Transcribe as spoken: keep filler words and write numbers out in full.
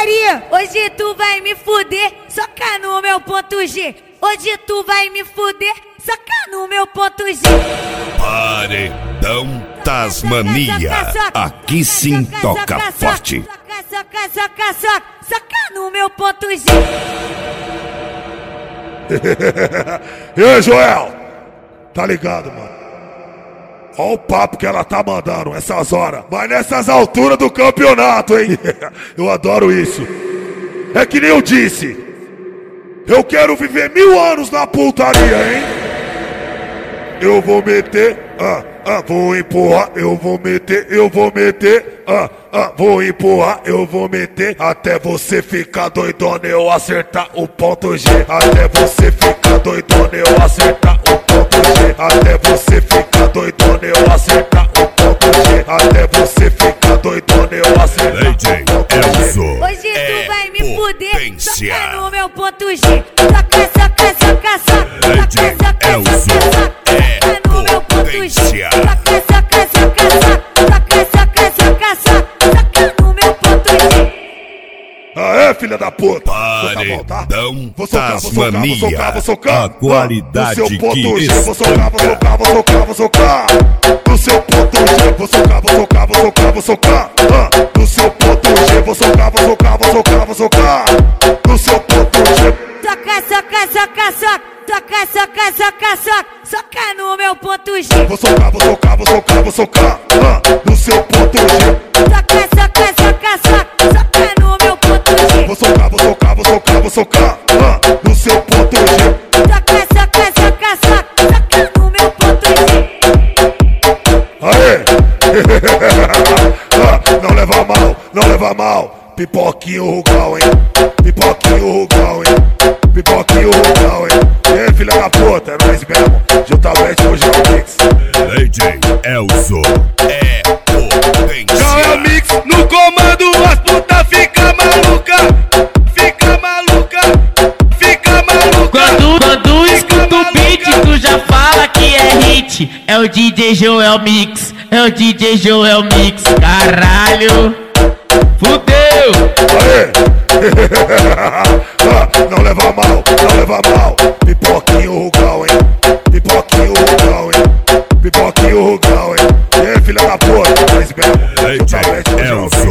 putaria. Hoje tu vai me fuder, soca no meu ponto G. Hoje tu vai me fuder, soca no meu ponto G. Paredão Tasmania, aqui sim toca forte. Soca, soca, soca, soca, soca no meu ponto G. E aí, Joel? Tá ligado, mano? Olha o papo que ela tá mandando essas horas. Mas nessas alturas do campeonato, hein? Eu adoro isso. É que nem eu disse. Eu quero viver mil anos na putaria, hein? Eu vou meter, ah, ah, vou empurrar, eu vou meter, eu vou meter, ah, ah, vou empurrar, eu vou meter, até você ficar doidona eu acertar o ponto G, até você ficar doidona eu acertar o ponto G, até você ficar doidona eu acertar o ponto G, até você ficar doidona eu acertar o ponto G. Hoje tu vai me fuder, soca no meu ponto G, soca, soca, soca, soca, soca, soca, soca, soca. Soca, soca, soca, soca, soca, soca, soca, soca no meu ponto G. Aê, filha da puta! Paredão vou socar, vou socar, vou socar, vou socar. a qualidade no seu ponto que G, vou socar, vou socar, vou socar, vou socar. No seu ponto G, vou socar, vou socar, vou socar, vou socar. No seu ponto G, vou socar, vou socar, vou socar, vou socar. No seu ponto G. Soca, soca, soca, soca. Soca, soca, soca, soca, soca no meu ponto G. Vou socar, vou socar, vou socar, vou socar, ah, no seu ponto G. Soca, soca, soca, soca, soca no meu ponto G. Vou socar, vou socar, vou socar, vou socar, ah, no seu ponto G. Soca, soca, soca, soca, soca no meu ponto G. Aê! ah, não leva mal, não leva mal. Pipoquinho Rugal, hein? Pipoquinho Rugal, hein? Pipoquinho Rugal, hein? E aí, filha da puta, é nóis mesmo. Juntamente hoje é o Mix. D J Elzo é potência. Já é o Mix no comando, as puta fica maluca. Fica maluca, fica maluca. Quando, quando escuta o beat, tu já fala que é hit. É o D J Joel Mix, é o D J Joel Mix. Caralho, fudeu. Aê! ah, não leva mal, não leva mal. Pipoquinho Rugal, hein? Pipoquinho Rugal, hein? Pipoquinho Rugal, hein? E aí, filha da puta, é nóis mesmo. D J Elzo